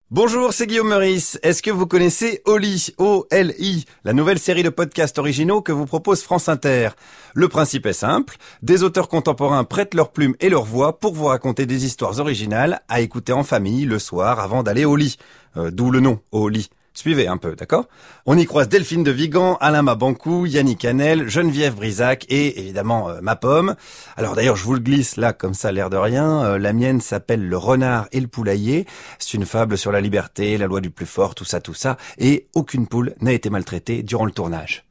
Bonjour, c'est Guillaume Meurice. Est-ce que vous connaissez Oli, O-L-I, la nouvelle série de podcasts originaux que vous propose France Inter? Le principe est simple, des auteurs contemporains prêtent leurs plumes et leur voix pour vous raconter des histoires originales à écouter en famille le soir avant d'aller au lit. D'où le nom, Oli. Suivez un peu, d'accord? On y croise Delphine de Vigan, Alain Mabankou, Yannick Hanel, Geneviève Brisac et évidemment ma pomme. Alors d'ailleurs, je vous le glisse là comme ça, l'air de rien. La mienne s'appelle Le Renard et le Poulailler. C'est une fable sur la liberté, la loi du plus fort, tout ça. Et aucune poule n'a été maltraitée durant le tournage.